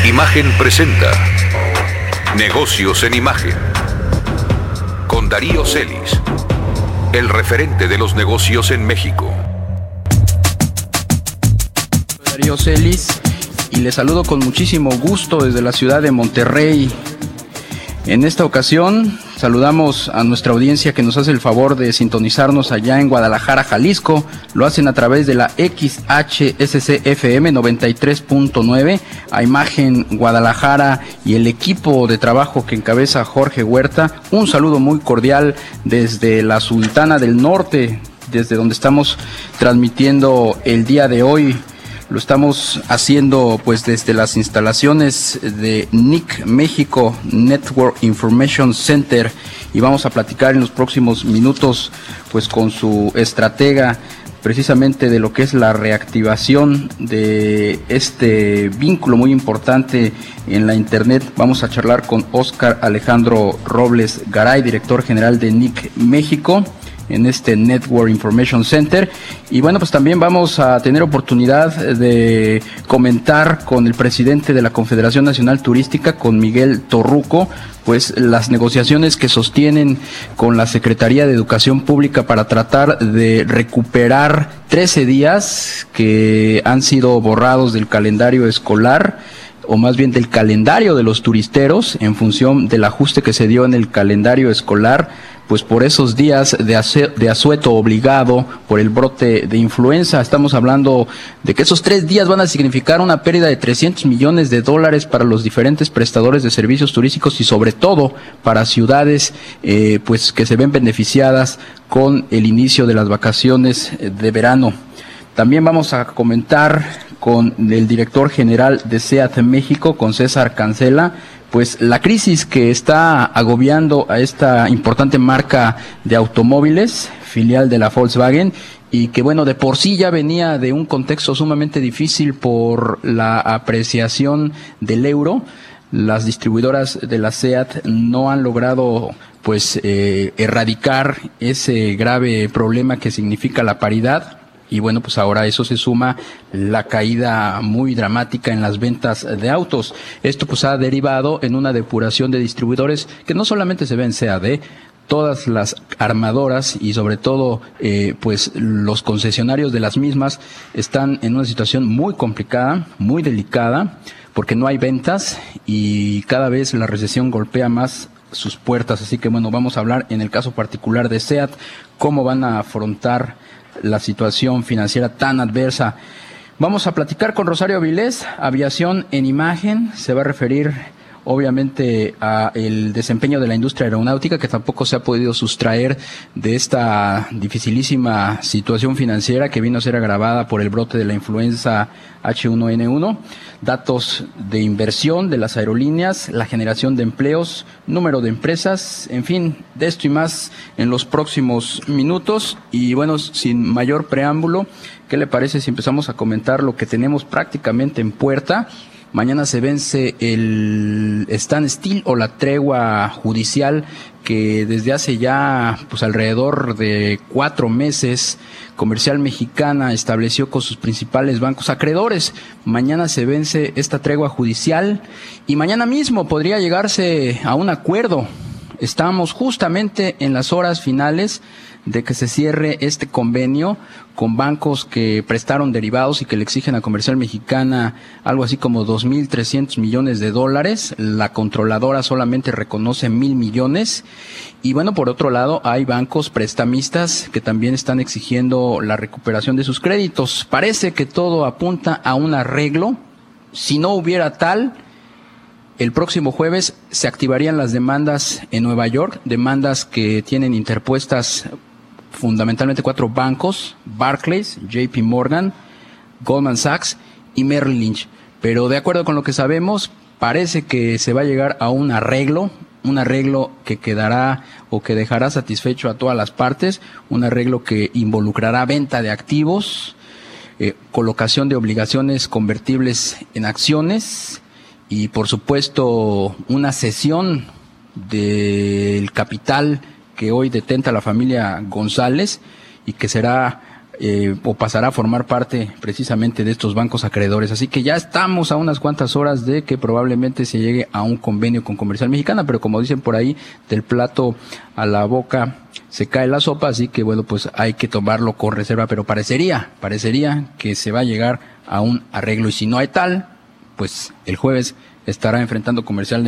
Imagen presenta Negocios en Imagen con Darío Celis, el referente de los negocios en México. Darío Celis y les saludo con muchísimo gusto desde la ciudad de Monterrey. En esta ocasión saludamos a nuestra audiencia que nos hace el favor de sintonizarnos allá en Guadalajara, Jalisco. Lo hacen a través de la XHSC-FM 93.9, a Imagen Guadalajara y el equipo de trabajo que encabeza Jorge Huerta. Un saludo muy cordial desde la Sultana del Norte, desde donde estamos transmitiendo el día de hoy. Lo estamos haciendo pues desde las instalaciones de NIC México, Network Information Center, y vamos a platicar en los próximos minutos pues con su estratega precisamente de lo que es la reactivación de este vínculo muy importante en la internet. Vamos a charlar con Óscar Alejandro Robles Garay, director general de NIC México, en este Network Information Center. Y bueno, pues también vamos a tener oportunidad de comentar con el presidente de la Confederación Nacional Turística, con Miguel Torruco, pues las negociaciones que sostienen con la Secretaría de Educación Pública para tratar de recuperar 13 días que han sido borrados del calendario escolar, o más bien del calendario de los turisteros, en función del ajuste que se dio en el calendario escolar, pues por esos días de asueto obligado por el brote de influenza. Estamos hablando de que esos 3 días van a significar una pérdida de $300 millones para los diferentes prestadores de servicios turísticos y sobre todo para ciudades pues que se ven beneficiadas con el inicio de las vacaciones de verano. También vamos a comentar con el director general de SEAT México, con César Cancela, pues la crisis que está agobiando a esta importante marca de automóviles, filial de la Volkswagen, y que bueno, de por sí ya venía de un contexto sumamente difícil por la apreciación del euro. Las distribuidoras de la SEAT no han logrado pues erradicar ese grave problema que significa la paridad. Y bueno, pues ahora a eso se suma la caída muy dramática en las ventas de autos. Esto pues ha derivado en una depuración de distribuidores que no solamente se ve en SEAT, todas las armadoras y sobre todo pues los concesionarios de las mismas están en una situación muy complicada, muy delicada, porque no hay ventas y cada vez la recesión golpea más sus puertas. Así que bueno, vamos a hablar en el caso particular de SEAT, cómo van a afrontar la situación financiera tan adversa. Vamos a platicar con Rosario Avilés, Aviación en Imagen. Se va a referir obviamente a el desempeño de la industria aeronáutica, que tampoco se ha podido sustraer de esta dificilísima situación financiera que vino a ser agravada por el brote de la influenza H1N1, datos de inversión de las aerolíneas, la generación de empleos, número de empresas, en fin, de esto y más en los próximos minutos. Y bueno, sin mayor preámbulo, ¿qué le parece si empezamos a comentar lo que tenemos prácticamente en puerta? Mañana se vence el standstill o la tregua judicial que desde hace ya pues alrededor de 4 meses Comercial Mexicana estableció con sus principales bancos acreedores. Mañana se vence esta tregua judicial y mañana mismo podría llegarse a un acuerdo. Estamos justamente en las horas finales de que se cierre este convenio con bancos que prestaron derivados y que le exigen a Comercial Mexicana algo así como $2,300 millones. La controladora solamente reconoce 1,000 millones. Y bueno, por otro lado, hay bancos prestamistas que también están exigiendo la recuperación de sus créditos. Parece que todo apunta a un arreglo. Si no hubiera tal, el próximo jueves se activarían las demandas en Nueva York, demandas que tienen interpuestas fundamentalmente 4 bancos: Barclays, JP Morgan, Goldman Sachs y Merrill Lynch. Pero de acuerdo con lo que sabemos, parece que se va a llegar a un arreglo que quedará o que dejará satisfecho a todas las partes, un arreglo que involucrará venta de activos, colocación de obligaciones convertibles en acciones y por supuesto una cesión del capital que hoy detenta la familia González y que será o pasará a formar parte precisamente de estos bancos acreedores. Así que ya estamos a unas cuantas horas de que probablemente se llegue a un convenio con Comercial Mexicana, pero como dicen por ahí, del plato a la boca se cae la sopa, así que bueno, pues hay que tomarlo con reserva, pero parecería que se va a llegar a un arreglo, y si no hay tal, pues el jueves estará enfrentando Comercial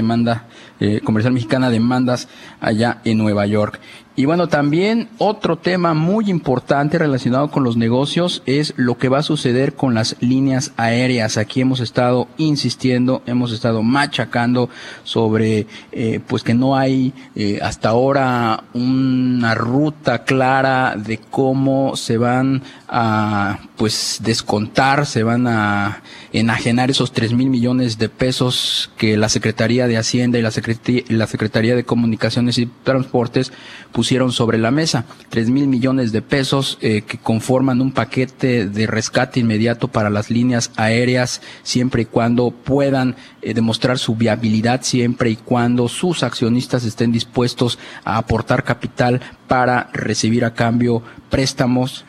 Mexicana demandas allá en Nueva York. Y bueno, también otro tema muy importante relacionado con los negocios es lo que va a suceder con las líneas aéreas. Aquí hemos estado insistiendo, hemos estado machacando sobre pues que no hay hasta ahora una ruta clara de cómo se van a pues descontar, se van a enajenar esos 3,000 millones de pesos que la Secretaría de Hacienda y la Secretaría de Comunicaciones y Transportes pusieron sobre la mesa. 3,000 millones de pesos que conforman un paquete de rescate inmediato para las líneas aéreas, siempre y cuando puedan demostrar su viabilidad, siempre y cuando sus accionistas estén dispuestos a aportar capital para recibir a cambio préstamos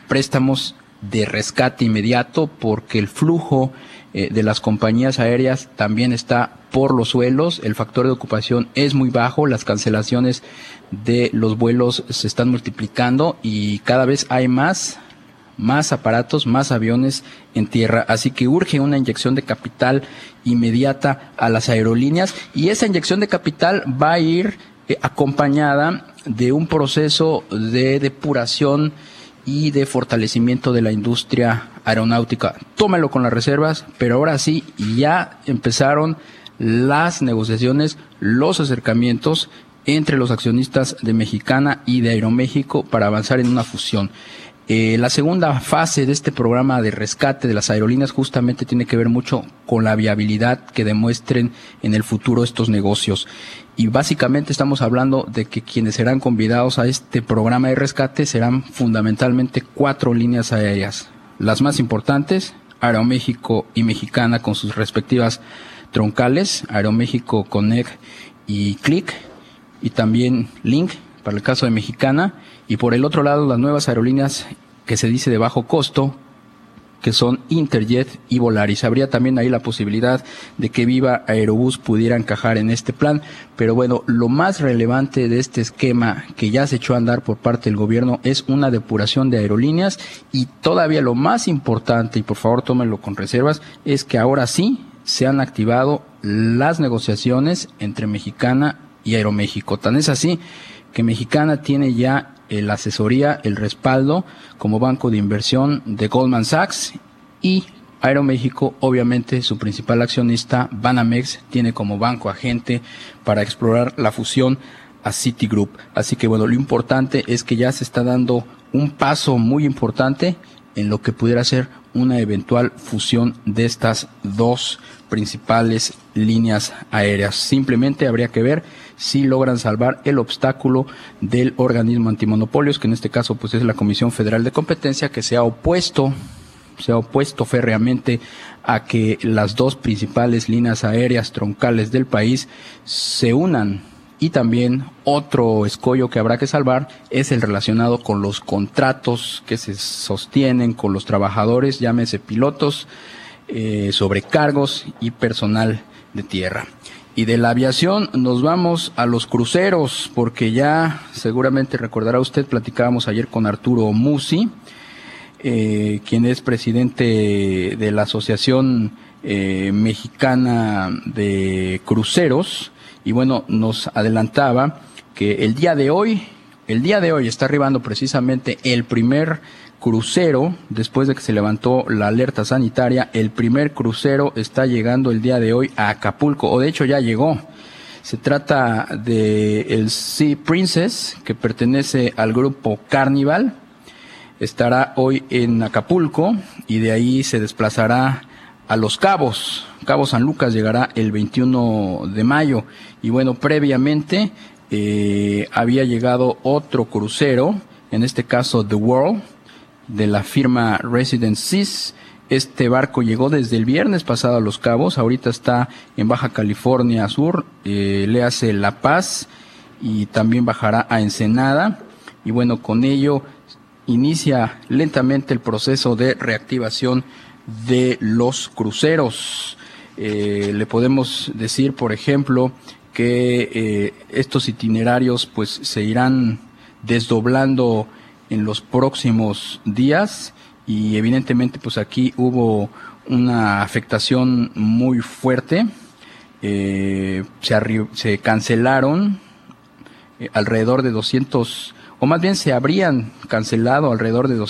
de rescate inmediato, porque el flujo de las compañías aéreas también está por los suelos, el factor de ocupación es muy bajo, las cancelaciones de los vuelos se están multiplicando y cada vez hay más aparatos, más aviones en tierra, así que urge una inyección de capital inmediata a las aerolíneas, y esa inyección de capital va a ir acompañada de un proceso de depuración y de fortalecimiento de la industria aeronáutica. Tómalo con las reservas, pero ahora sí, ya empezaron las negociaciones, los acercamientos entre los accionistas de Mexicana y de Aeroméxico para avanzar en una fusión. La segunda fase de este programa de rescate de las aerolíneas justamente tiene que ver mucho con la viabilidad que demuestren en el futuro estos negocios. Y básicamente estamos hablando de que quienes serán convidados a este programa de rescate serán fundamentalmente 4 líneas aéreas. Las más importantes, Aeroméxico y Mexicana con sus respectivas troncales, Aeroméxico Connect y Click, y también Link para el caso de Mexicana, y por el otro lado las nuevas aerolíneas que se dice de bajo costo, que son Interjet y Volaris. Habría también ahí la posibilidad de que Viva Aerobús pudiera encajar en este plan, pero bueno, lo más relevante de este esquema que ya se echó a andar por parte del gobierno es una depuración de aerolíneas, y todavía lo más importante, y por favor tómenlo con reservas, es que ahora sí se han activado las negociaciones entre Mexicana y Aeroméxico. Tan es así que Mexicana tiene ya la asesoría, el respaldo como banco de inversión de Goldman Sachs, y Aeroméxico, obviamente su principal accionista, Banamex, tiene como banco agente para explorar la fusión a Citigroup. Así que bueno, lo importante es que ya se está dando un paso muy importante en lo que pudiera ser una eventual fusión de estas dos principales líneas aéreas. Simplemente habría que ver si logran salvar el obstáculo del organismo antimonopolios, que en este caso pues es la Comisión Federal de Competencia, que se ha opuesto férreamente a que las dos principales líneas aéreas troncales del país se unan. Y también otro escollo que habrá que salvar es el relacionado con los contratos que se sostienen con los trabajadores, llámese pilotos, sobrecargos y personal de tierra. Y de la aviación nos vamos a los cruceros, porque ya seguramente recordará usted, platicábamos ayer con Arturo Musi, quien es presidente de la Asociación Mexicana de Cruceros, y bueno, nos adelantaba que el día de hoy está arribando precisamente el primer crucero, después de que se levantó la alerta sanitaria. El primer crucero está llegando el día de hoy a Acapulco, o de hecho ya llegó. Se trata de el Sea Princess, que pertenece al grupo Carnival. Estará hoy en Acapulco y de ahí se desplazará a Los Cabos. Cabo San Lucas llegará el 21 de mayo. Y bueno, previamente había llegado otro crucero, en este caso The World, de la firma Resident Seas. Este barco llegó desde el viernes pasado a Los Cabos, ahorita está en Baja California Sur, le hace La Paz, y también bajará a Ensenada. Y bueno, con ello inicia lentamente el proceso de reactivación de los cruceros. Le podemos decir, por ejemplo, que estos itinerarios pues se irán desdoblando en los próximos días, y evidentemente pues aquí hubo una afectación muy fuerte. Se cancelaron alrededor de 200, o más bien se habrían cancelado alrededor de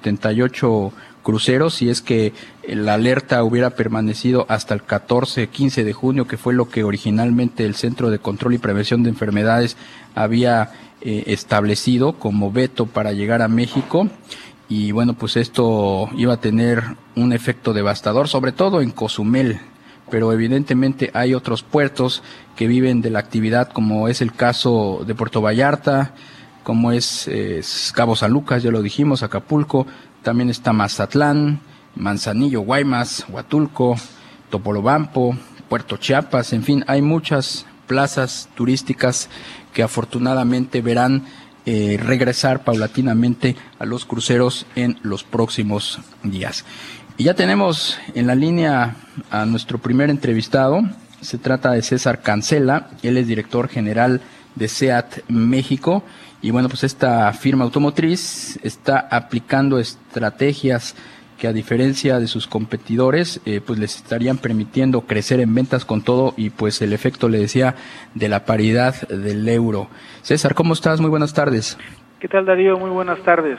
278 cruceros, si es que la alerta hubiera permanecido hasta el 14-15 de junio, que fue lo que originalmente el Centro de Control y Prevención de Enfermedades había establecido como veto para llegar a México. Y bueno, pues esto iba a tener un efecto devastador, sobre todo en Cozumel, pero evidentemente hay otros puertos que viven de la actividad, como es el caso de Puerto Vallarta, como es Cabo San Lucas, ya lo dijimos, Acapulco, también está Mazatlán, Manzanillo, Guaymas, Huatulco, Topolobampo, Puerto Chiapas, en fin, hay muchas plazas turísticas que afortunadamente verán regresar paulatinamente a los cruceros en los próximos días. Y ya tenemos en la línea a nuestro primer entrevistado. Se trata de César Cancela, él es director general de SEAT México, y bueno, pues esta firma automotriz está aplicando estrategias que, a diferencia de sus competidores, pues les estarían permitiendo crecer en ventas con todo, y pues el efecto, le decía, de la paridad del euro. César, ¿cómo estás? Muy buenas tardes. ¿Qué tal, Darío? Muy buenas tardes.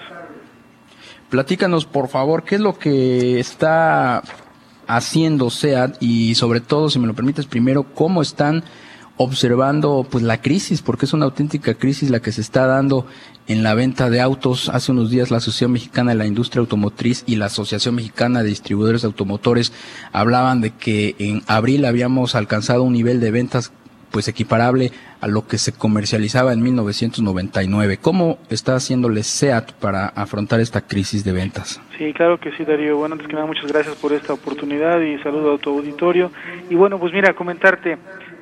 Platícanos, por favor, qué es lo que está haciendo SEAT, y sobre todo, si me lo permites, primero, cómo están observando pues la crisis, porque es una auténtica crisis la que se está dando en la venta de autos. Hace unos días la Asociación Mexicana de la Industria Automotriz y la Asociación Mexicana de Distribuidores Automotores hablaban de que en abril habíamos alcanzado un nivel de ventas pues equiparable a lo que se comercializaba en 1999. ¿Cómo está haciéndole SEAT para afrontar esta crisis de ventas? Sí, claro que sí, Darío. Bueno, antes que nada, muchas gracias por esta oportunidad y saludo a tu auditorio. Y bueno, pues mira, comentarte,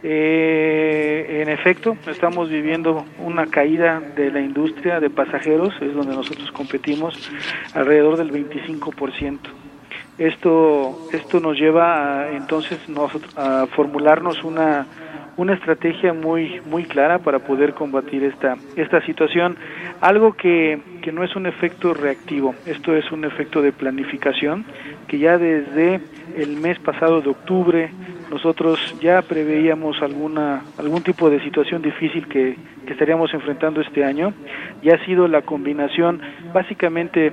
en efecto, estamos viviendo una caída de la industria de pasajeros, es donde nosotros competimos, alrededor del 25%. Esto nos lleva entonces a formularnos una estrategia muy clara para poder combatir esta situación. Algo que no es un efecto reactivo, esto es un efecto de planificación, que ya desde el mes pasado de octubre nosotros ya preveíamos algún tipo de situación difícil que estaríamos enfrentando este año, y ha sido la combinación básicamente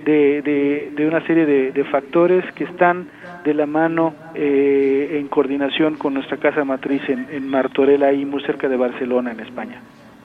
de una serie de factores que están de la mano en coordinación con nuestra casa matriz en Martorell, ahí muy cerca de Barcelona, en España.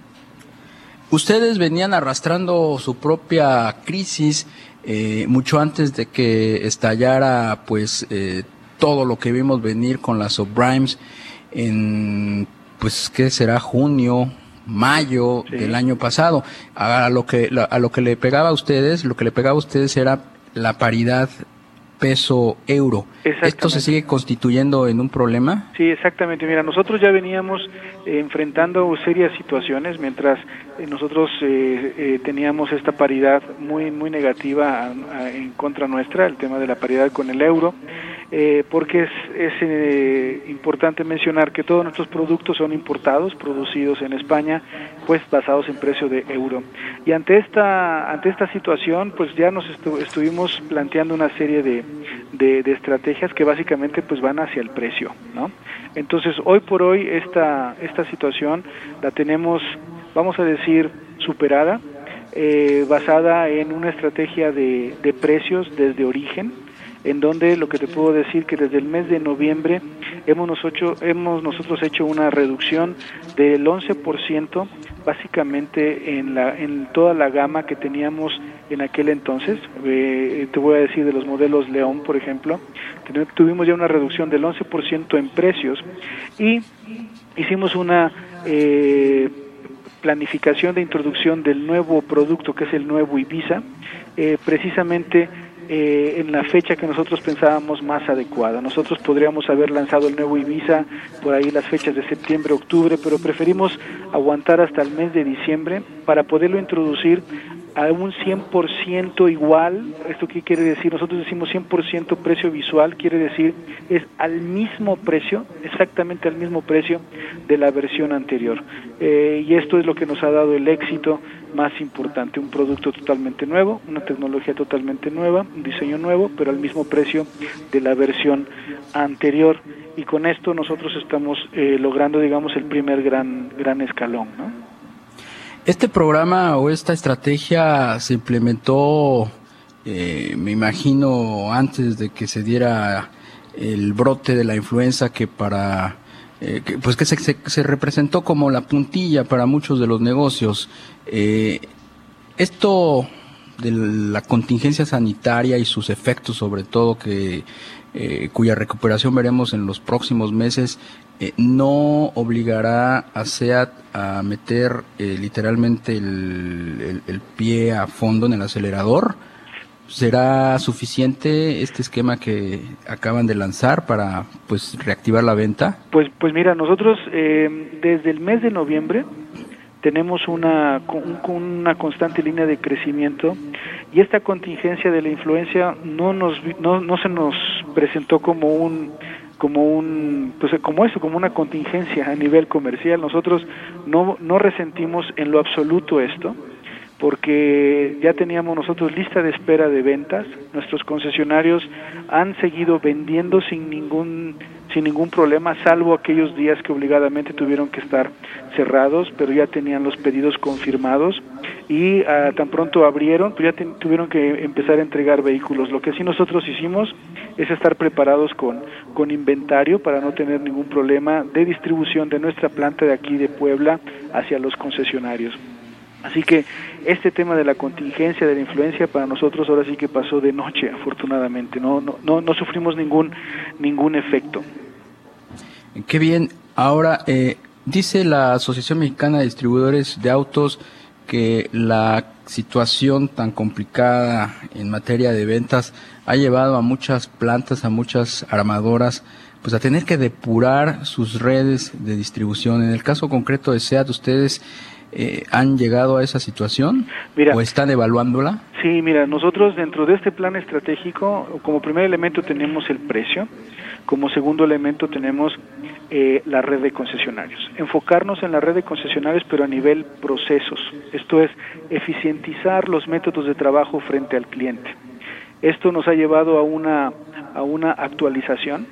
Ustedes venían arrastrando su propia crisis mucho antes de que estallara pues todo lo que vimos venir con las subprimes en, pues, ¿qué será? Junio, mayo del año pasado. A lo que le pegaba a ustedes, era la paridad peso-euro. ¿Esto se sigue constituyendo en un problema? Sí, exactamente. Mira, nosotros ya veníamos enfrentando serias situaciones mientras nosotros teníamos esta paridad muy negativa en contra nuestra, el tema de la paridad con el euro, porque es importante mencionar que todos nuestros productos son importados, producidos en España, pues basados en precio de euro. Y ante esta situación, pues ya nos estuvimos planteando una serie de estrategias que básicamente pues van hacia el precio, ¿no? Entonces, hoy por hoy esta situación la tenemos, vamos a decir, superada, basada en una estrategia de precios desde origen, en donde lo que te puedo decir que desde el mes de noviembre hemos nosotros hecho una reducción del 11% básicamente en toda la gama que teníamos en aquel entonces. Te voy a decir de los modelos León, por ejemplo, tuvimos ya una reducción del 11% en precios, y hicimos una planificación de introducción del nuevo producto, que es el nuevo Ibiza, precisamente en la fecha que nosotros pensábamos más adecuada. Nosotros podríamos haber lanzado el nuevo Ibiza por ahí las fechas de septiembre, octubre, pero preferimos aguantar hasta el mes de diciembre para poderlo introducir a un 100% igual. ¿Esto qué quiere decir? Nosotros decimos 100% precio visual, quiere decir es al mismo precio, exactamente al mismo precio de la versión anterior. Y esto es lo que nos ha dado el éxito más importante, un producto totalmente nuevo, una tecnología totalmente nueva, un diseño nuevo, pero al mismo precio de la versión anterior. Y con esto nosotros estamos logrando, digamos, el primer gran escalón, ¿no? Este programa o esta estrategia se implementó, me imagino, antes de que se diera el brote de la influenza, que que se representó como la puntilla para muchos de los negocios. Esto de la contingencia sanitaria y sus efectos, sobre todo, cuya recuperación veremos en los próximos meses, no obligará a SEAT a meter literalmente el pie a fondo en el acelerador. ¿Será suficiente este esquema que acaban de lanzar para reactivar la venta? Pues mira, nosotros desde el mes de noviembre tenemos una constante línea de crecimiento, y esta contingencia de la influencia no se nos presentó como una contingencia a nivel comercial. Nosotros no resentimos en lo absoluto esto, porque ya teníamos nosotros lista de espera de ventas. Nuestros concesionarios han seguido vendiendo sin ningún problema, salvo aquellos días que obligadamente tuvieron que estar cerrados, pero ya tenían los pedidos confirmados, y tan pronto abrieron, pues ya tuvieron que empezar a entregar vehículos. Lo que sí nosotros hicimos es estar preparados con inventario para no tener ningún problema de distribución de nuestra planta de aquí de Puebla hacia los concesionarios. Así que este tema de la contingencia, de la influencia, para nosotros ahora sí que pasó de noche, afortunadamente. No sufrimos ningún efecto. Qué bien. Ahora, dice la Asociación Mexicana de Distribuidores de Autos que la situación tan complicada en materia de ventas ha llevado a muchas plantas, a muchas armadoras, a tener que depurar sus redes de distribución. En el caso concreto de SEAT, ¿ustedes han llegado a esa situación? Mira, ¿o están evaluándola? Sí, mira, nosotros dentro de este plan estratégico, como primer elemento tenemos el precio, como segundo elemento tenemos la red de concesionarios. Enfocarnos en la red de concesionarios, pero a nivel procesos. Esto es, eficientizar los métodos de trabajo frente al cliente. Esto nos ha llevado a una actualización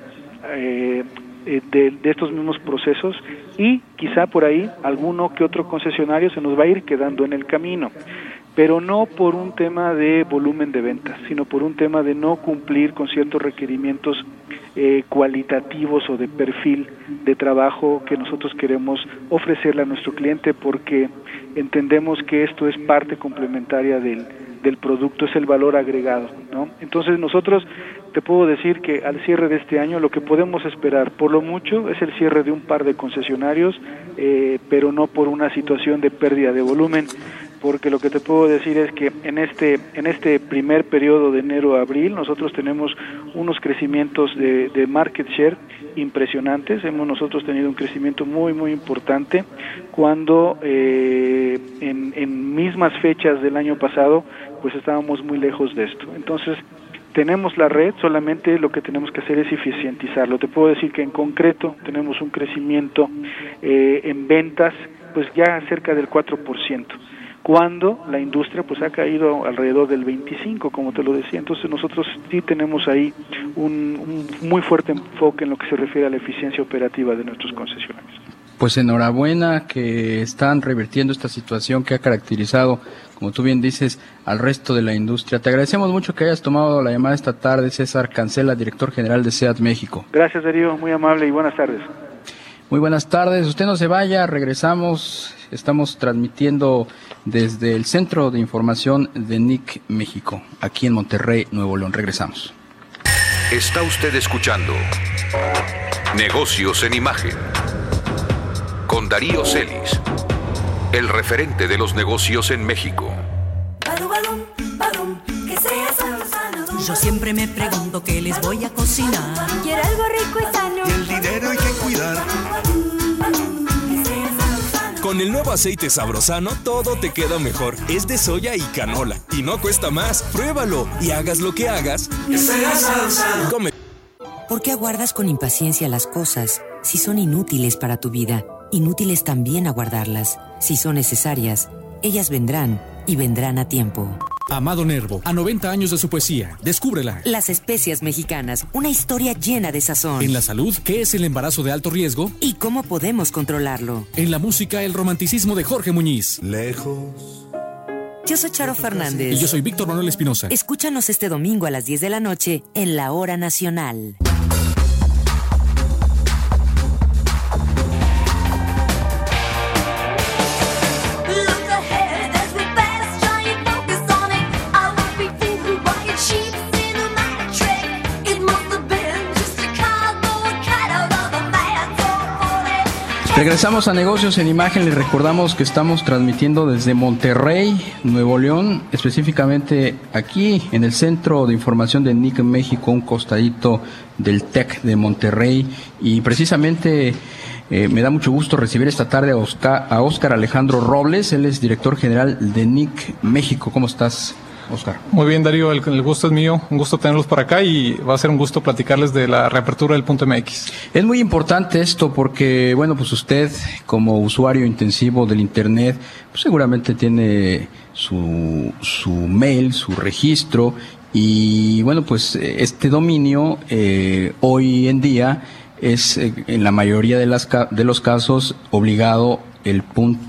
de estos mismos procesos, y quizá por ahí alguno que otro concesionario se nos va a ir quedando en el camino, pero no por un tema de volumen de ventas, sino por un tema de no cumplir con ciertos requerimientos cualitativos o de perfil de trabajo que nosotros queremos ofrecerle a nuestro cliente, porque entendemos que esto es parte complementaria del producto, es el valor agregado, ¿no? Entonces nosotros te puedo decir que al cierre de este año lo que podemos esperar por lo mucho es el cierre de un par de concesionarios, pero no por una situación de pérdida de volumen, porque lo que te puedo decir es que en este primer periodo de enero a abril nosotros tenemos unos crecimientos de market share impresionantes. Hemos nosotros tenido un crecimiento muy muy importante cuando en mismas fechas del año pasado pues estábamos muy lejos de esto. Entonces tenemos la red, solamente lo que tenemos que hacer es eficientizarlo. Te puedo decir que en concreto tenemos un crecimiento en ventas pues ya cerca del 4%. Cuando la industria pues ha caído alrededor del 25%, como te lo decía. Entonces nosotros sí tenemos ahí un muy fuerte enfoque en lo que se refiere a la eficiencia operativa de nuestros concesionarios. Pues enhorabuena que están revirtiendo esta situación que ha caracterizado, como tú bien dices, al resto de la industria. Te agradecemos mucho que hayas tomado la llamada esta tarde, César Cancela, director general de SEAT México. Gracias, Darío, muy amable y buenas tardes. Muy buenas tardes, usted no se vaya, regresamos, estamos transmitiendo desde el Centro de Información de NIC México, aquí en Monterrey, Nuevo León. Regresamos. Está usted escuchando Negocios en Imagen con Darío Celis, el referente de los negocios en México. Yo siempre me pregunto qué les voy a cocinar. Quiero algo rico y sano. Y el dinero hay que cuidar. Con el nuevo aceite Sabrosano, todo te queda mejor. Es de soya y canola. Y no cuesta más. Pruébalo. Y hagas lo que hagas, que sea Sabrosano. Come. ¿Por qué aguardas con impaciencia las cosas si son inútiles para tu vida? Inútiles también aguardarlas. Si son necesarias, ellas vendrán y vendrán a tiempo. Amado Nervo, a 90 años de su poesía, descúbrela. Las especias mexicanas, una historia llena de sazón. En la salud, ¿qué es el embarazo de alto riesgo? ¿Y cómo podemos controlarlo? En la música, el romanticismo de Jorge Muñiz. Lejos. Yo soy Charo Fernández. Y yo soy Víctor Manuel Espinosa. Escúchanos este domingo a las 10 de la noche en La Hora Nacional. Regresamos a Negocios en Imagen. Les recordamos que estamos transmitiendo desde Monterrey, Nuevo León, específicamente aquí en el Centro de Información de NIC México, un costadito del TEC de Monterrey. Y precisamente me da mucho gusto recibir esta tarde a Óscar Alejandro Robles. Él es director general de NIC México. ¿Cómo estás, Óscar? Muy bien, Darío, el gusto es mío, un gusto tenerlos por acá y va a ser un gusto platicarles de la reapertura del .mx. Es muy importante esto porque, bueno, pues usted como usuario intensivo del Internet, pues seguramente tiene su mail, su registro y, bueno, pues este dominio hoy en día es en la mayoría de los casos obligado el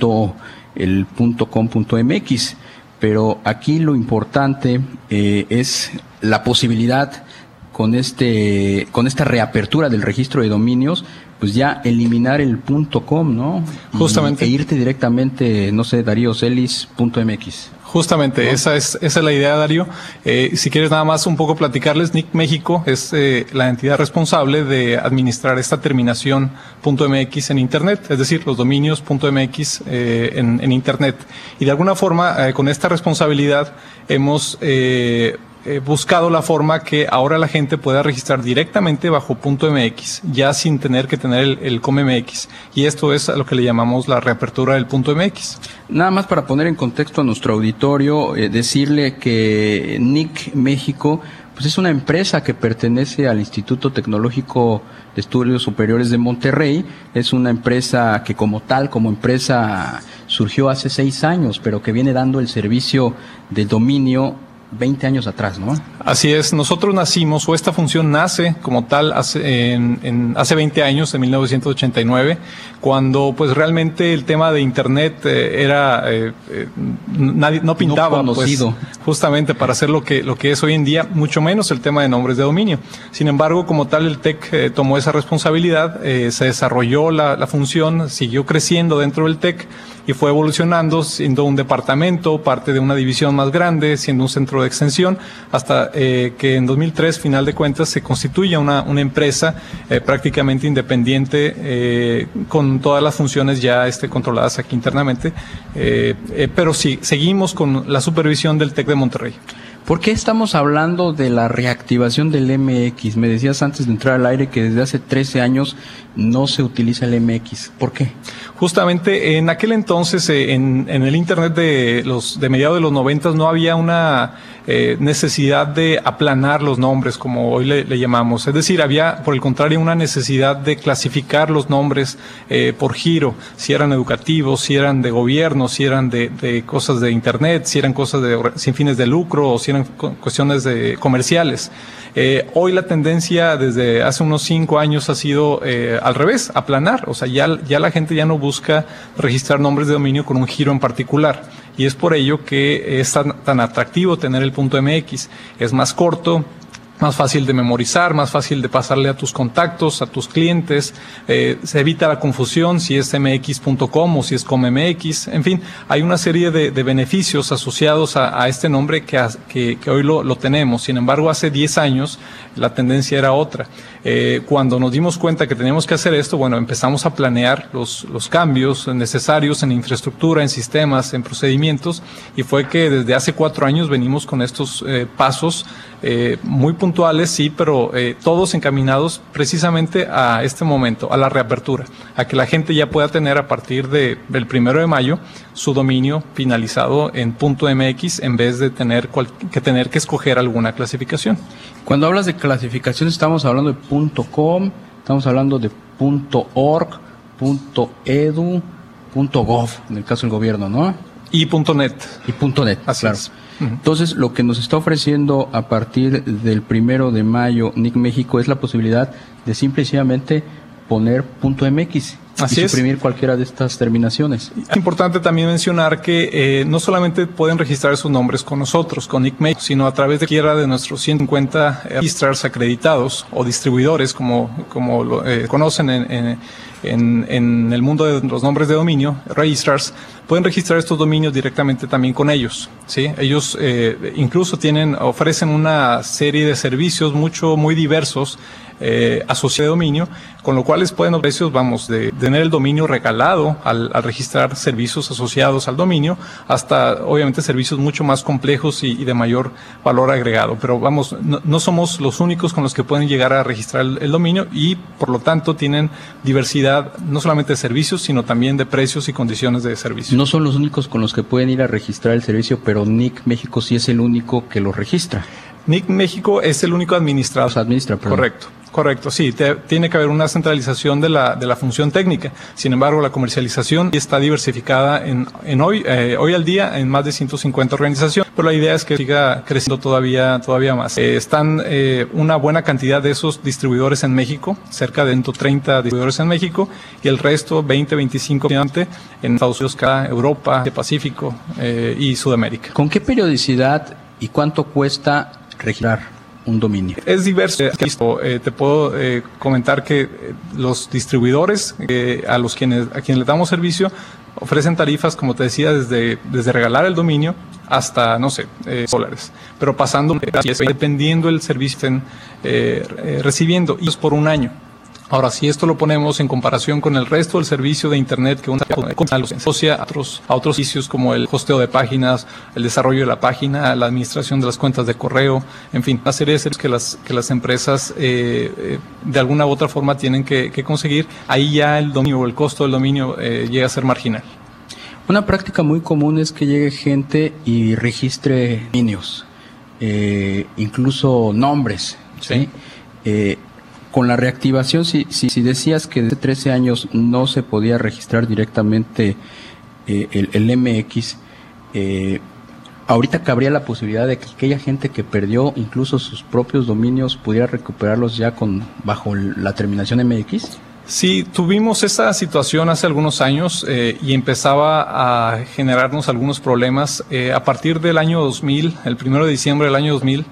.com.mx. Pero aquí lo importante es la posibilidad con esta reapertura del registro de dominios, pues ya eliminar el .com, ¿no? Justamente. E irte directamente, no sé, DarioCellis.mx. Justamente, ¿no? Esa es la idea, Darío. Si quieres nada más un poco platicarles, NIC México es la entidad responsable de administrar esta terminación .mx en Internet, es decir, los dominios .mx en Internet. Y de alguna forma, con esta responsabilidad, hemos buscado la forma que ahora la gente pueda registrar directamente bajo .mx, ya sin tener que tener el .com.mx. Y esto es a lo que le llamamos la reapertura del .mx. Nada más para poner en contexto a nuestro auditorio, decirle que NIC México pues es una empresa que pertenece al Instituto Tecnológico de Estudios Superiores de Monterrey. Es una empresa que como empresa surgió hace 6 años, pero que viene dando el servicio de dominio 20 años atrás, ¿no? Así es, nosotros nacimos, o esta función nace como tal hace 20 años, en 1989, cuando pues realmente el tema de Internet era, nadie, no pintaba, no conocido, pues, justamente para hacer lo que es hoy en día, mucho menos el tema de nombres de dominio. Sin embargo, como tal, el TEC tomó esa responsabilidad, se desarrolló la función, siguió creciendo dentro del TEC y fue evolucionando, siendo un departamento, parte de una división más grande, siendo un centro de extensión, hasta que en 2003, final de cuentas, se constituye una empresa prácticamente independiente, con todas las funciones ya controladas aquí internamente, pero sí, seguimos con la supervisión del TEC de Monterrey. ¿Por qué estamos hablando de la reactivación del MX? Me decías antes de entrar al aire que desde hace 13 años no se utiliza el MX. ¿Por qué? Justamente en aquel entonces, en el Internet de mediados de los 90 no había una necesidad de aplanar los nombres, como hoy le llamamos. Es decir, había, por el contrario, una necesidad de clasificar los nombres por giro, si eran educativos, si eran de gobierno, si eran de cosas de Internet, si eran cosas sin fines de lucro o si eran cuestiones comerciales. Hoy la tendencia desde hace unos 5 años ha sido al revés, aplanar. O sea, ya la gente ya no busca registrar nombres de dominio con un giro en particular. Y es por ello que es tan atractivo tener el .mx. Es más corto, más fácil de memorizar, más fácil de pasarle a tus contactos, a tus clientes, se evita la confusión si es mx.com o si es .com.mx, en fin, hay una serie de beneficios asociados a este nombre que hoy lo tenemos. Sin embargo, hace 10 años la tendencia era otra. Cuando nos dimos cuenta que teníamos que hacer esto, bueno, empezamos a planear los cambios necesarios en infraestructura, en sistemas, en procedimientos, y fue que desde hace 4 años venimos con estos pasos muy puntuales, sí, pero todos encaminados precisamente a este momento, a la reapertura, a que la gente ya pueda tener a partir del 1 de mayo su dominio finalizado en .mx en vez de tener que escoger alguna clasificación. Cuando hablas de clasificación estamos hablando de .com, estamos hablando de .org, .edu, .gov, en el caso del gobierno, ¿no? Y .net. Y .net, así claro. Es. Entonces, lo que nos está ofreciendo a partir del 1 de mayo NIC México es la posibilidad de simplemente poner .mx y suprimir cualquiera de estas terminaciones. Es importante también mencionar que no solamente pueden registrar sus nombres con nosotros, con NIC México, sino a través de cualquiera de nuestros 150 registrars acreditados o distribuidores, como lo conocen en el mundo de los nombres de dominio, registrars, pueden registrar estos dominios directamente también con ellos, ¿sí? Ellos incluso ofrecen una serie de servicios muy diversos asociados de dominio, con lo cual les pueden ofrecer precios, de tener el dominio regalado al registrar servicios asociados al dominio, hasta obviamente servicios mucho más complejos y de mayor valor agregado. Pero no somos los únicos con los que pueden llegar a registrar el dominio, y por lo tanto tienen diversidad no solamente de servicios, sino también de precios y condiciones de servicio. No son los únicos con los que pueden ir a registrar el servicio, pero NIC México sí es el único que lo registra. NIC México es el único administrador. Correcto, sí, tiene que haber una centralización de la función técnica. Sin embargo, la comercialización está diversificada hoy al día en más de 150 organizaciones, pero la idea es que siga creciendo todavía más. Están una buena cantidad de esos distribuidores en México, cerca de 130 distribuidores en México, y el resto, 25 en Estados Unidos, Europa, Pacífico y Sudamérica. ¿Con qué periodicidad y cuánto cuesta registrar un dominio? Es diverso. Te puedo comentar que los distribuidores a quienes les damos servicio ofrecen tarifas, como te decía, desde regalar el dominio hasta, $, pero pasando, dependiendo del servicio que estén recibiendo, y es por un año. Ahora, si esto lo ponemos en comparación con el resto del servicio de Internet que uno asocia a otros servicios como el hosteo de páginas, el desarrollo de la página, la administración de las cuentas de correo, en fin, una serie de servicios que las empresas de alguna u otra forma tienen que conseguir, ahí ya el dominio o el costo del dominio llega a ser marginal. Una práctica muy común es que llegue gente y registre dominios, incluso nombres, ¿sí? Con la reactivación, si decías que desde 13 años no se podía registrar directamente el MX, ahorita cabría la posibilidad de que aquella gente que perdió incluso sus propios dominios pudiera recuperarlos ya bajo la terminación MX. Sí, tuvimos esa situación hace algunos años y empezaba a generarnos algunos problemas. A partir del año 2000, el 1 de diciembre del año 2000,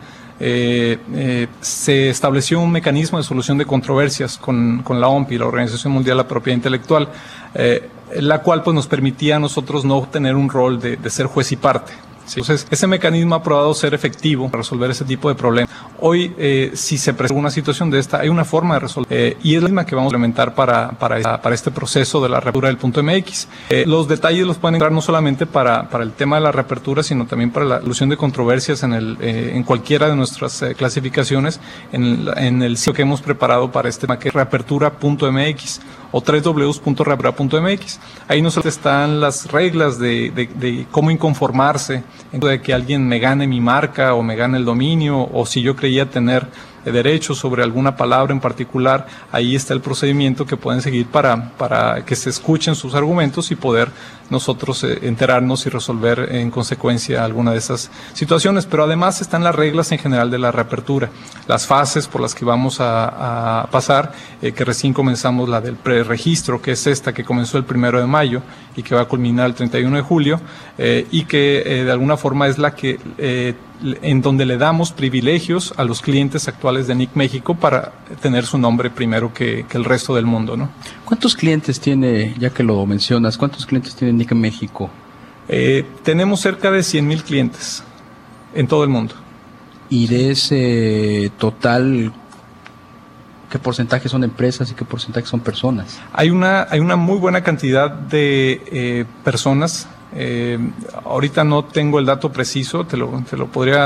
se estableció un mecanismo de solución de controversias con la OMPI, la Organización Mundial de la Propiedad Intelectual, la cual pues nos permitía a nosotros no tener un rol de ser juez y parte. ¿Sí? Entonces, ese mecanismo ha probado ser efectivo para resolver ese tipo de problemas. Hoy, si se presenta una situación de esta, hay una forma de resolver, y es la misma que vamos a implementar para este proceso de la reapertura del .mx. Los detalles los pueden encontrar no solamente para el tema de la reapertura, sino también para la solución de controversias en cualquiera de nuestras clasificaciones, en el sitio que hemos preparado para este tema, que es reapertura.mx o www.reapertura.mx. Ahí no solo están las reglas de cómo inconformarse de que alguien me gane mi marca o me gane el dominio, o si yo creía tener derechos sobre alguna palabra en particular. Ahí está el procedimiento que pueden seguir para que se escuchen sus argumentos y poder nosotros enterarnos y resolver en consecuencia alguna de esas situaciones. Pero además están las reglas en general de la reapertura, las fases por las que vamos a pasar, que recién comenzamos la del preregistro, que es esta que comenzó el 1 de mayo y que va a culminar el 31 de julio, y que de alguna forma es la que en donde le damos privilegios a los clientes actuales de NIC México para tener su nombre primero que el resto del mundo, ¿no? ¿Cuántos clientes tiene, ya que lo mencionas, cuántos clientes tiene NIC México? Tenemos cerca de 100,000 clientes en todo el mundo. Y de ese total, ¿qué porcentaje son empresas y qué porcentaje son personas? Hay una muy buena cantidad de personas. Ahorita no tengo el dato preciso, te lo podría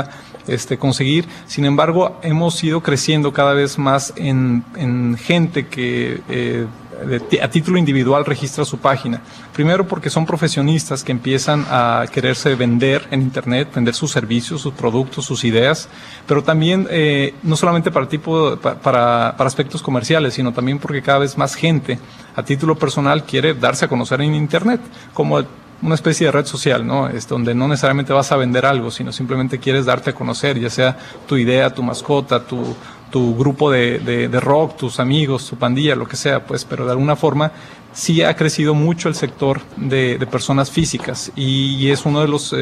conseguir. Sin embargo, hemos ido creciendo cada vez más en gente que a título individual registra su página. Primero porque son profesionistas que empiezan a quererse vender en Internet, vender sus servicios, sus productos, sus ideas, pero también no solamente para aspectos comerciales, sino también porque cada vez más gente a título personal quiere darse a conocer en Internet, como una especie de red social, ¿no? Donde no necesariamente vas a vender algo, sino simplemente quieres darte a conocer, ya sea tu idea, tu mascota, tu grupo de rock, tus amigos, tu pandilla, lo que sea, pues, pero de alguna forma sí ha crecido mucho el sector de personas físicas y es uno de los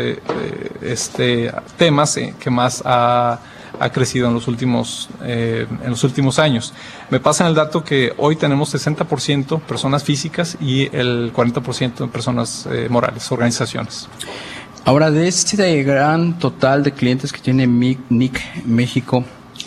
temas que más ha crecido en los últimos años. Me pasan el dato que hoy tenemos 60% personas físicas y el 40% personas morales, organizaciones. Ahora, de este gran total de clientes que tiene Nick México,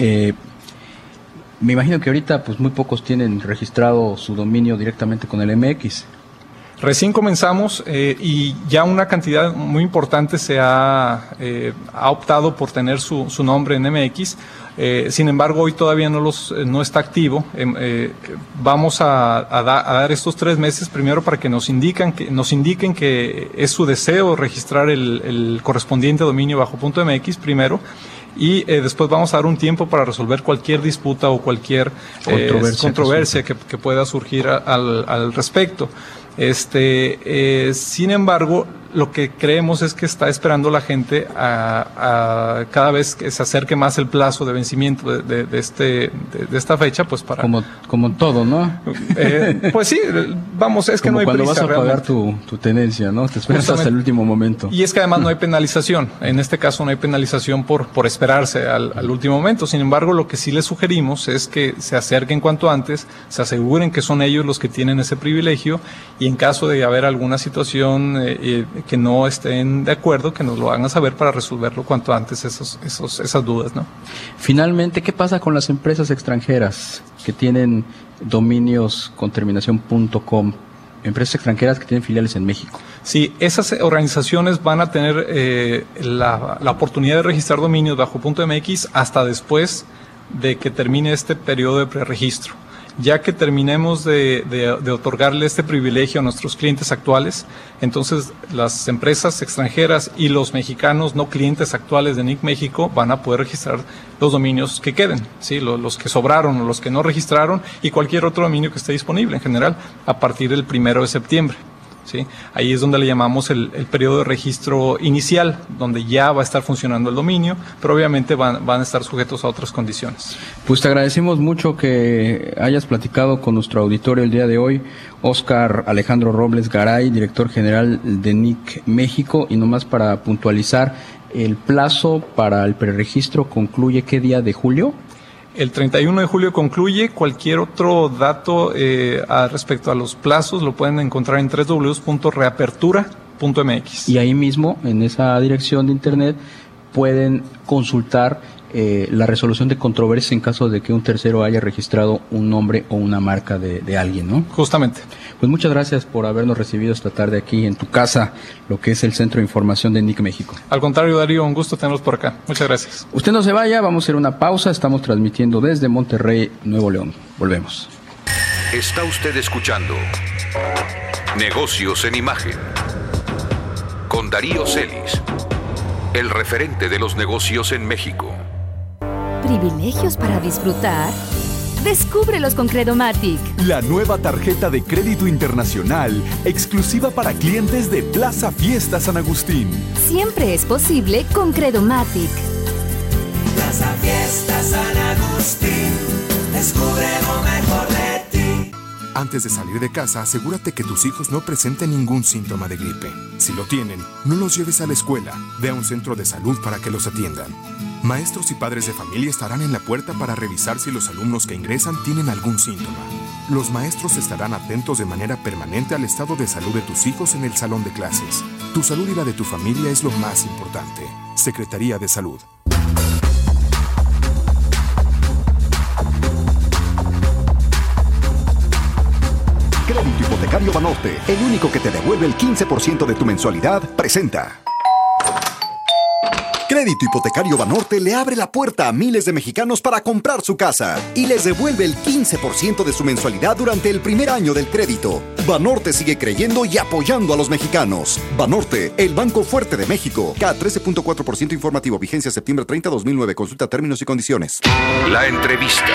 me imagino que ahorita pues muy pocos tienen registrado su dominio directamente con el MX. Recién comenzamos y ya una cantidad muy importante se ha optado por tener su nombre en MX. Sin embargo, hoy todavía no está activo. Vamos a dar estos 3 meses primero para que nos indiquen que es su deseo registrar el correspondiente dominio bajo .mx primero. Y después vamos a dar un tiempo para resolver cualquier disputa o cualquier controversia que pueda surgir al respecto. Sin embargo, lo que creemos es que está esperando la gente a cada vez que se acerque más el plazo de vencimiento de esta fecha, pues para... Como todo, ¿no? Pues sí, vamos, es que como no hay cuando prisa, vas a pagar tu tenencia, ¿no? Te esperas hasta el último momento. Y es que además no hay penalización. En este caso no hay penalización por esperarse al último momento. Sin embargo, lo que sí les sugerimos es que se acerquen cuanto antes, se aseguren que son ellos los que tienen ese privilegio y en caso de haber alguna situación que no estén de acuerdo, que nos lo hagan saber para resolverlo cuanto antes esas dudas, ¿no? Finalmente, ¿qué pasa con las empresas extranjeras que tienen dominios con terminación .com? Empresas extranjeras que tienen filiales en México. Sí, esas organizaciones van a tener la oportunidad de registrar dominios bajo .mx hasta después de que termine este periodo de preregistro. Ya que terminemos de otorgarle este privilegio a nuestros clientes actuales, entonces las empresas extranjeras y los mexicanos no clientes actuales de Nick México van a poder registrar los dominios que queden, ¿sí? Los que sobraron o los que no registraron y cualquier otro dominio que esté disponible en general a partir del 1 de septiembre. ¿Sí? Ahí es donde le llamamos el periodo de registro inicial, donde ya va a estar funcionando el dominio, pero obviamente van a estar sujetos a otras condiciones. Pues te agradecemos mucho que hayas platicado con nuestro auditorio el día de hoy, Óscar Alejandro Robles Garay, director general de Nick México, y nomás para puntualizar, el plazo para el preregistro concluye ¿qué día de julio? El 31 de julio concluye. Cualquier otro dato respecto a los plazos lo pueden encontrar en www.reapertura.mx. Y ahí mismo, en esa dirección de internet, pueden consultar la resolución de controversia en caso de que un tercero haya registrado un nombre o una marca de alguien, ¿no? Justamente. Pues muchas gracias por habernos recibido esta tarde aquí en tu casa, lo que es el Centro de Información de Nick México. Al contrario, Darío, un gusto tenerlos por acá. Muchas gracias. Usted no se vaya, vamos a hacer una pausa. Estamos transmitiendo desde Monterrey, Nuevo León. Volvemos. Está usted escuchando Negocios en Imagen con Darío Celis, el referente de los negocios en México. ¿Privilegios para disfrutar? Descúbrelos con Credomatic. La nueva tarjeta de crédito internacional, exclusiva para clientes de Plaza Fiesta San Agustín. Siempre es posible con Credomatic. Plaza Fiesta San Agustín, descubre lo mejor de ti. Antes de salir de casa, asegúrate que tus hijos no presenten ningún síntoma de gripe. Si lo tienen, no los lleves a la escuela. Ve a un centro de salud para que los atiendan. Maestros y padres de familia estarán en la puerta para revisar si los alumnos que ingresan tienen algún síntoma. Los maestros estarán atentos de manera permanente al estado de salud de tus hijos en el salón de clases. Tu salud y la de tu familia es lo más importante. Secretaría de Salud. Crédito Hipotecario Banorte, el único que te devuelve el 15% de tu mensualidad, presenta. Crédito Hipotecario Banorte le abre la puerta a miles de mexicanos para comprar su casa y les devuelve el 15% de su mensualidad durante el primer año del crédito. Banorte sigue creyendo y apoyando a los mexicanos. Banorte, el banco fuerte de México. K 13.4% informativo. Vigencia septiembre 30, 2009. Consulta términos y condiciones. La entrevista.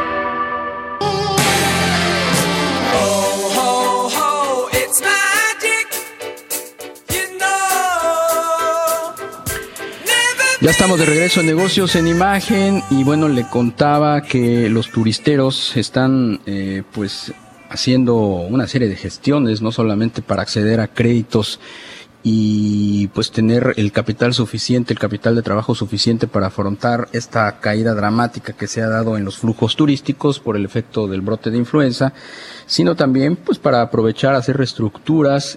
Ya estamos de regreso en Negocios en Imagen y bueno, le contaba que los turisteros están pues haciendo una serie de gestiones, no solamente para acceder a créditos y pues tener el capital suficiente, el capital de trabajo suficiente para afrontar esta caída dramática que se ha dado en los flujos turísticos por el efecto del brote de influenza, sino también pues para aprovechar, hacer reestructuras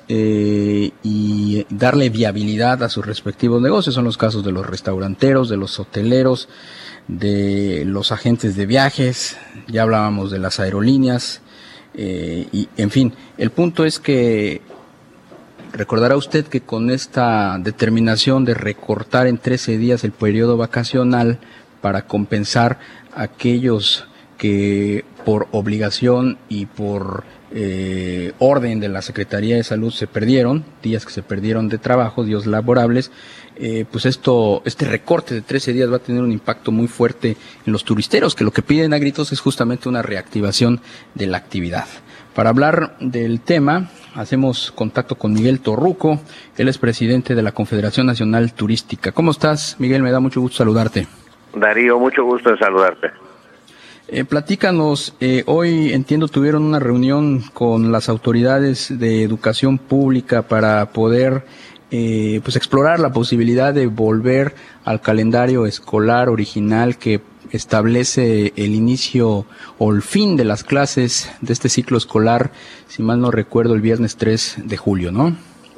y darle viabilidad a sus respectivos negocios. Son los casos de los restauranteros, de los hoteleros, de los agentes de viajes, ya hablábamos de las aerolíneas, y en fin, el punto es que recordará usted que con esta determinación de recortar en 13 días el periodo vacacional para compensar a aquellos que por obligación y por orden de la Secretaría de Salud se perdieron, días que se perdieron de trabajo, días laborables, pues este recorte de 13 días va a tener un impacto muy fuerte en los turisteros, que lo que piden a gritos es justamente una reactivación de la actividad. Para hablar del tema, hacemos contacto con Miguel Torruco, él es presidente de la Confederación Nacional Turística. ¿Cómo estás, Miguel? Me da mucho gusto saludarte. Darío, mucho gusto en saludarte. Platícanos, hoy entiendo tuvieron una reunión con las autoridades de educación pública para poder pues explorar la posibilidad de volver al calendario escolar original que establece el inicio o el fin de las clases de este ciclo escolar, si mal no recuerdo, el viernes 3 de julio, ¿no?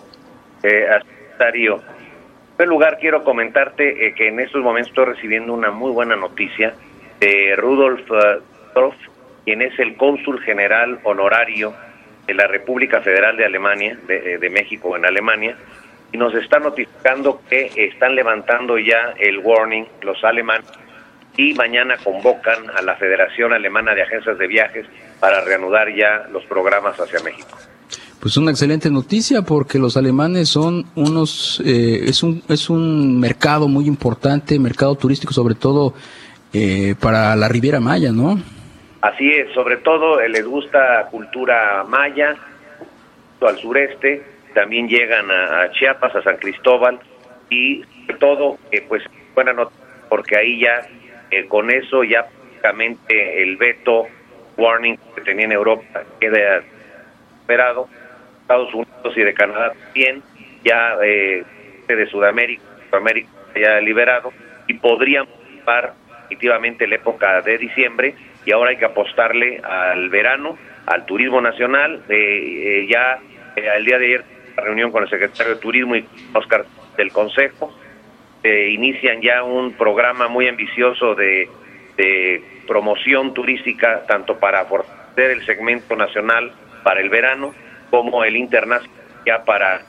Darío, en primer lugar quiero comentarte que en estos momentos estoy recibiendo una muy buena noticia de Rudolf Dorf, quien es el cónsul general honorario de la República Federal de Alemania, de México en Alemania, y nos está notificando que están levantando ya el warning los alemanes y mañana convocan a la Federación Alemana de Agencias de Viajes para reanudar ya los programas hacia México. Pues una excelente noticia porque los alemanes son es un mercado muy importante, mercado turístico sobre todo para la Riviera Maya, ¿no? Así es, sobre todo les gusta cultura maya, al sureste, también llegan a Chiapas, a San Cristóbal y sobre todo, pues buena noticia porque ahí ya con eso ya prácticamente el veto warning que tenía en Europa queda esperado, Estados Unidos y de Canadá también, ya de Sudamérica ya liberado y podrían participar definitivamente la época de diciembre y ahora hay que apostarle al verano, al turismo nacional, el día de ayer la reunión con el secretario de Turismo y Oscar del Consejo, inician ya un programa muy ambicioso de promoción turística, tanto para fortalecer el segmento nacional para el verano, como el internacional, ya para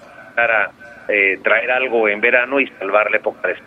traer algo en verano y salvar la época de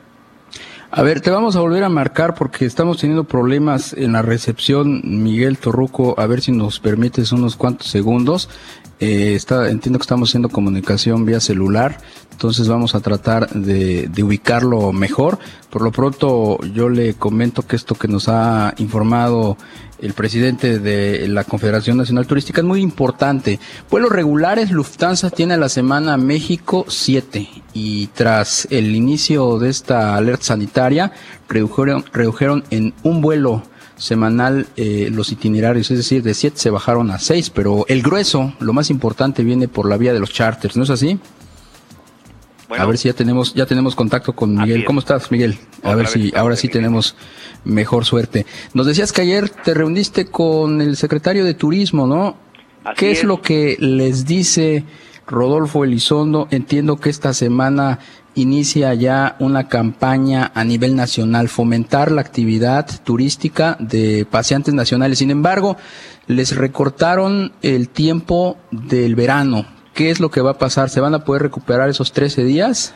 A ver, te vamos a volver a marcar porque estamos teniendo problemas en la recepción, Miguel Torruco, a ver si nos permites unos cuantos segundos. Entiendo que estamos haciendo comunicación vía celular, entonces vamos a tratar de ubicarlo mejor. Por lo pronto yo le comento que esto que nos ha informado el presidente de la Confederación Nacional Turística es muy importante. Vuelos regulares, Lufthansa tiene a la semana México 7 y tras el inicio de esta alerta sanitaria redujeron en un vuelo semanal los itinerarios, es decir, de 7 se bajaron a 6, pero el grueso, lo más importante, viene por la vía de los charters, ¿no es así? Bueno, a ver si ya tenemos contacto con Miguel. ¿Cómo estás, Miguel? A ver si ahora sí tenemos mejor suerte. Nos decías que ayer te reuniste con el secretario de Turismo, ¿no? ¿Qué es lo que les dice Rodolfo Elizondo? Entiendo que esta semana inicia ya una campaña a nivel nacional, fomentar la actividad turística de paseantes nacionales. Sin embargo, les recortaron el tiempo del verano. ¿Qué es lo que va a pasar? ¿Se van a poder recuperar esos 13 días?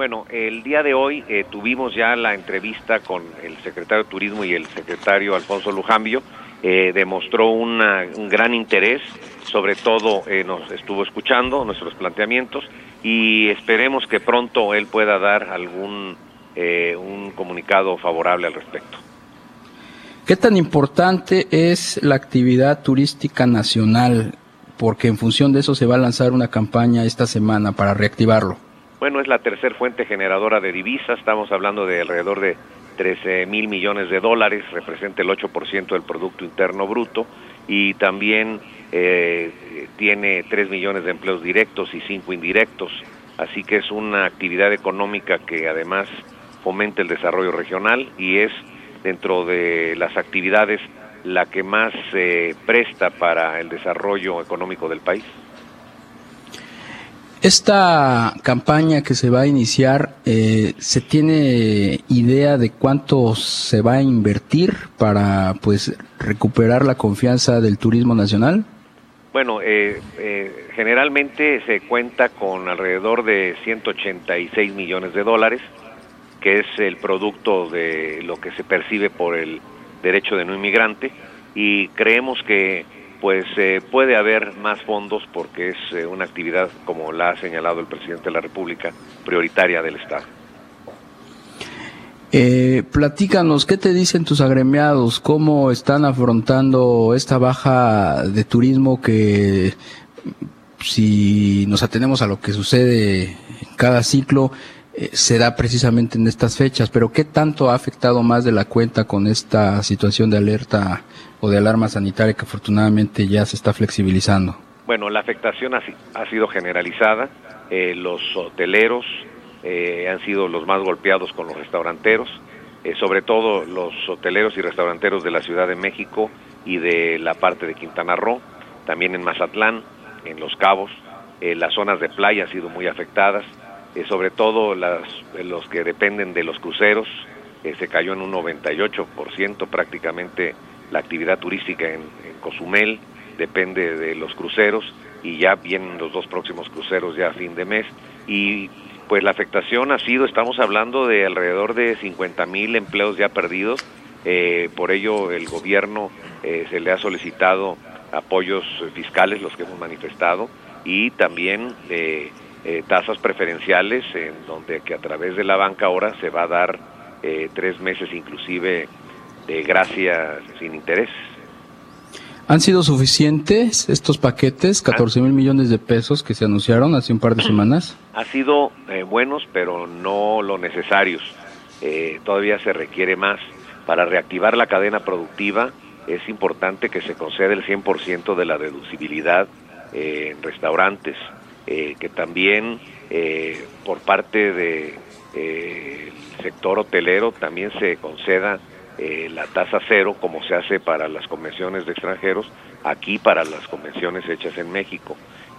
Bueno, el día de hoy tuvimos ya la entrevista con el secretario de Turismo y el secretario Alfonso Lujambio. Demostró un gran interés, sobre todo nos estuvo escuchando nuestros planteamientos y esperemos que pronto él pueda dar un comunicado favorable al respecto. ¿Qué tan importante es la actividad turística nacional? Porque en función de eso se va a lanzar una campaña esta semana para reactivarlo. Bueno, es la tercer fuente generadora de divisas, estamos hablando de alrededor de 13,000 millones de dólares, representa el 8% del Producto Interno Bruto y también tiene 3 millones de empleos directos y 5 indirectos, así que es una actividad económica que además fomenta el desarrollo regional y es dentro de las actividades la que más se presta para el desarrollo económico del país. Esta campaña que se va a iniciar, ¿se tiene idea de cuánto se va a invertir para pues recuperar la confianza del turismo nacional? Bueno, generalmente se cuenta con alrededor de 186 millones de dólares, que es el producto de lo que se percibe por el derecho de no inmigrante, y creemos que pues puede haber más fondos porque es una actividad, como la ha señalado el presidente de la República, prioritaria del Estado. Platícanos, ¿qué te dicen tus agremiados? ¿Cómo están afrontando esta baja de turismo que, si nos atenemos a lo que sucede en cada ciclo, se da precisamente en estas fechas? Pero ¿qué tanto ha afectado más de la cuenta con esta situación de alerta o de alarma sanitaria que afortunadamente ya se está flexibilizando? Bueno, la afectación ha sido generalizada. Los hoteleros han sido los más golpeados con los restauranteros, sobre todo los hoteleros y restauranteros de la Ciudad de México y de la parte de Quintana Roo, también en Mazatlán, en Los Cabos. Las zonas de playa han sido muy afectadas, sobre todo los que dependen de los cruceros. Se cayó en un 98% prácticamente la actividad turística en Cozumel, depende de los cruceros, y ya vienen los 2 próximos cruceros ya a fin de mes, y pues la afectación ha sido, estamos hablando de alrededor de 50,000 empleos ya perdidos. Por ello el gobierno se le ha solicitado apoyos fiscales, los que hemos manifestado, y también tasas preferenciales, en donde que a través de la banca ahora se va a dar 3 meses inclusive de gracia sin interés. ¿Han sido suficientes estos paquetes, 14,000 millones de pesos que se anunciaron hace un par de semanas? Ha sido buenos, pero no lo necesarios. Todavía se requiere más. Para reactivar la cadena productiva es importante que se conceda el 100% de la deducibilidad en restaurantes, que también por parte del sector hotelero también se conceda la tasa cero, como se hace para las convenciones de extranjeros, aquí para las convenciones hechas en México,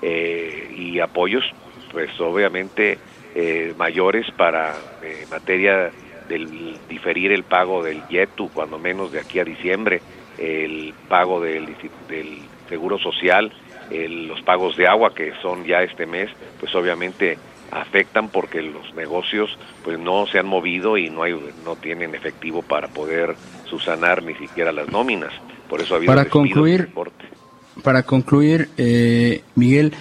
y apoyos pues obviamente mayores para materia del diferir el pago del YETU, cuando menos de aquí a diciembre, el pago del seguro social, los pagos de agua que son ya este mes, pues obviamente afectan porque los negocios pues no se han movido y no tienen efectivo para poder subsanar ni siquiera las nóminas. Por eso ha habido Para concluir, Miguel,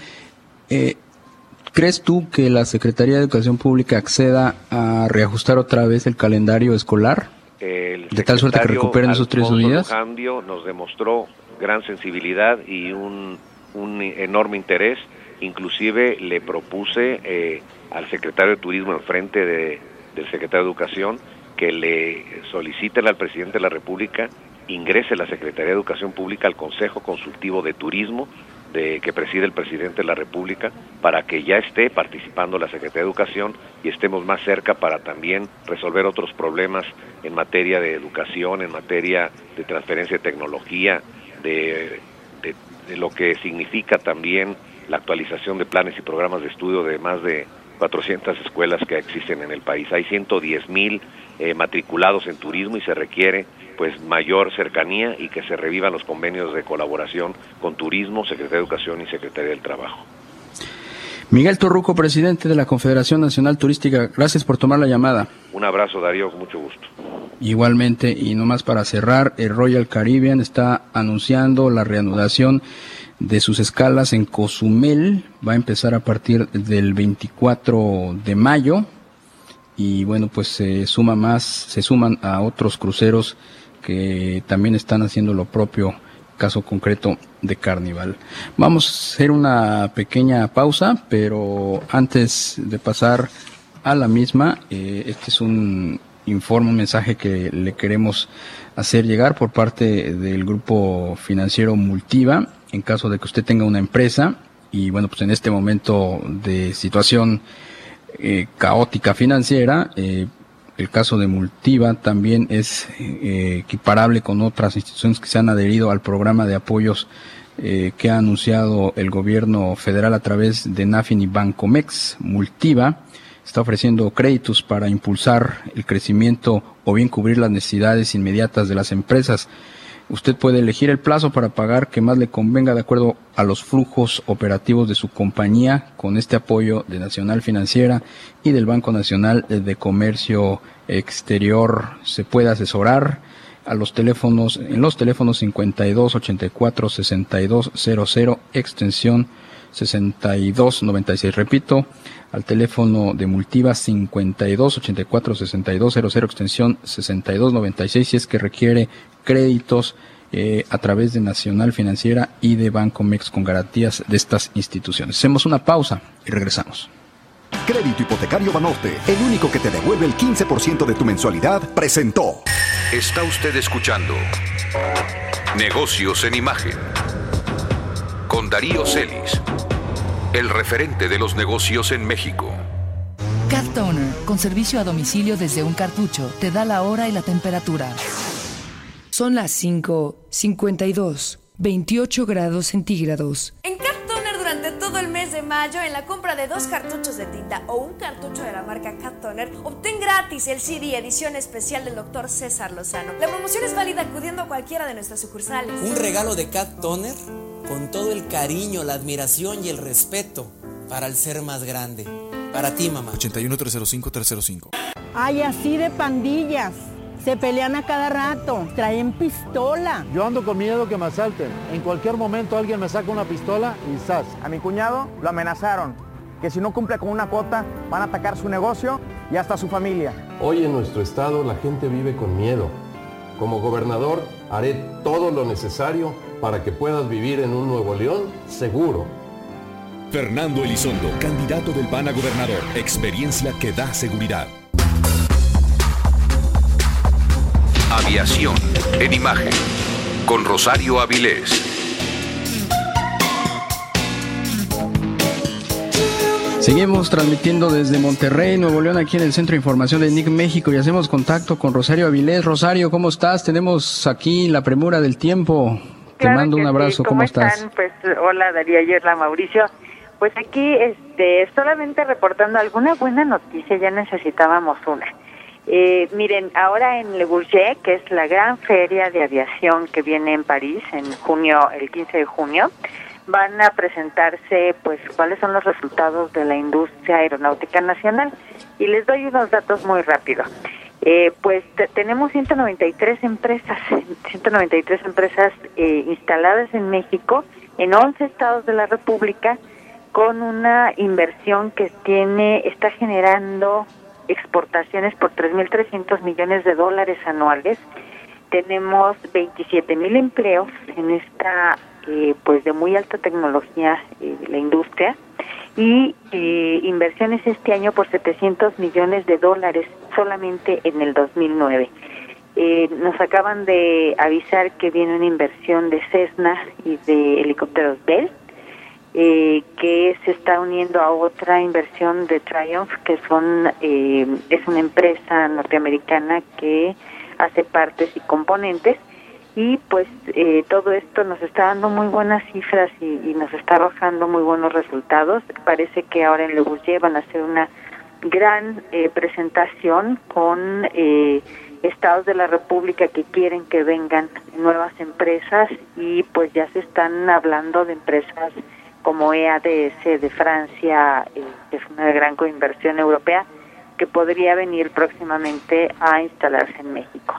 ¿crees tú que la Secretaría de Educación Pública acceda a reajustar otra vez el calendario escolar? De tal suerte que recuperen esos 3 días. Alfonso nos demostró gran sensibilidad y un enorme interés. Inclusive le propuse al secretario de Turismo enfrente del secretario de Educación que le soliciten al presidente de la República ingrese la Secretaría de Educación Pública al Consejo Consultivo de Turismo que preside el presidente de la República, para que ya esté participando la Secretaría de Educación y estemos más cerca para también resolver otros problemas en materia de educación, en materia de transferencia de tecnología, de lo que significa también la actualización de planes y programas de estudio de más de 400 escuelas que existen en el país. Hay 110,000 matriculados en turismo y se requiere pues mayor cercanía y que se revivan los convenios de colaboración con turismo, Secretaría de Educación y Secretaría del Trabajo. Miguel Torruco, presidente de la Confederación Nacional Turística, gracias por tomar la llamada. Un abrazo, Darío, con mucho gusto. Igualmente, y nomás para cerrar, el Royal Caribbean está anunciando la reanudación de sus escalas en Cozumel. Va a empezar a partir del 24 de mayo y bueno, pues se suman a otros cruceros que también están haciendo lo propio, caso concreto de Carnival. Vamos a hacer una pequeña pausa, pero antes de pasar a la misma, este es un informe, un mensaje que le queremos hacer llegar por parte del grupo financiero Multiva, en caso de que usted tenga una empresa y bueno, pues en este momento de situación caótica financiera, el caso de Multiva también es equiparable con otras instituciones que se han adherido al programa de apoyos que ha anunciado el gobierno federal a través de NAFIN y Bancomex. Multiva está ofreciendo créditos para impulsar el crecimiento o bien cubrir las necesidades inmediatas de las empresas. Usted puede elegir el plazo para pagar que más le convenga de acuerdo a los flujos operativos de su compañía. Con este apoyo de Nacional Financiera y del Banco Nacional de Comercio Exterior se puede asesorar en los teléfonos 52 84 62 00 extensión 6296. Repito, al teléfono de Multiva 52 84 62 00 extensión 6296 si es que requiere créditos a través de Nacional Financiera y de Bancomex con garantías de estas instituciones. Hacemos una pausa y regresamos. Crédito Hipotecario Banorte, el único que te devuelve el 15% de tu mensualidad, presentó. Está usted escuchando Negocios en Imagen con Darío Celis, el referente de los negocios en México. Cat Toner, con servicio a domicilio desde un cartucho, te da la hora y la temperatura. Son las 5:52, 28 grados centígrados. En Cat Toner durante todo el mes de mayo, en la compra de 2 cartuchos de tinta o un cartucho de la marca Cat Toner, obtén gratis el CD edición especial del Dr. César Lozano. La promoción es válida acudiendo a cualquiera de nuestras sucursales. Un regalo de Cat Toner con todo el cariño, la admiración y el respeto para el ser más grande. Para ti, mamá. 81-305-305. Ay, así de pandillas. Se pelean a cada rato, traen pistola. Yo ando con miedo que me asalten. En cualquier momento alguien me saca una pistola y ¡zas! A mi cuñado lo amenazaron, que si no cumple con una cuota van a atacar su negocio y hasta su familia. Hoy en nuestro estado la gente vive con miedo. Como gobernador haré todo lo necesario para que puedas vivir en un Nuevo León seguro. Fernando Elizondo, candidato del PAN a gobernador. Experiencia que da seguridad. Aviación en Imagen con Rosario Avilés. Seguimos transmitiendo desde Monterrey, Nuevo León, aquí en el Centro de Información de NIC México, y hacemos contacto con Rosario Avilés. Rosario, ¿cómo estás? Tenemos aquí la premura del tiempo. Te mando un abrazo. Sí. ¿Cómo estás? Están? Pues hola Darío, Yerla, Mauricio. Pues aquí solamente reportando alguna buena noticia, ya necesitábamos una. Miren, ahora en Le Bourget, que es la gran feria de aviación que viene en París en junio, el 15 de junio, van a presentarse pues cuáles son los resultados de la industria aeronáutica nacional, y les doy unos datos muy rápido. Tenemos 193 empresas instaladas en México, en 11 estados de la República, con una inversión que está generando exportaciones por 3.300 millones de dólares anuales. Tenemos 27,000 empleos en esta de muy alta tecnología la industria, y inversiones este año por 700 millones de dólares solamente en el 2009. Nos acaban de avisar que viene una inversión de Cessna y de helicópteros Bell, que se está uniendo a otra inversión de Triumph, que es una empresa norteamericana que hace partes y componentes, y pues todo esto nos está dando muy buenas cifras y nos está arrojando muy buenos resultados. Parece que ahora en Le Bourget van a hacer una gran presentación con estados de la República que quieren que vengan nuevas empresas, y pues ya se están hablando de empresas como EADS de Francia, que es una gran coinversión europea, que podría venir próximamente a instalarse en México.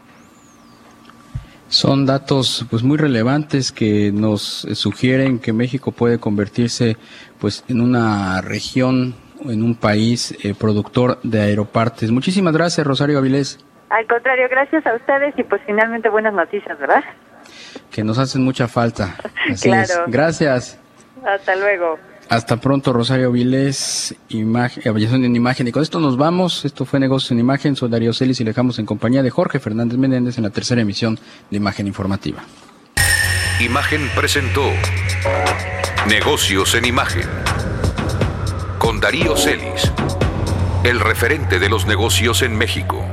Son datos pues muy relevantes que nos sugieren que México puede convertirse pues en una región, en un país productor de aeropartes. Muchísimas gracias, Rosario Avilés. Al contrario, gracias a ustedes y pues finalmente buenas noticias, ¿verdad? Que nos hacen mucha falta. Así Claro. es. Gracias. Hasta luego. Hasta pronto, Rosario Avilés, Aviación en Imagen. Y con esto nos vamos. Esto fue Negocios en Imagen. Soy Darío Celis y le dejamos en compañía de Jorge Fernández Menéndez en la tercera emisión de Imagen Informativa. Imagen presentó Negocios en Imagen con Darío Celis, el referente de los negocios en México.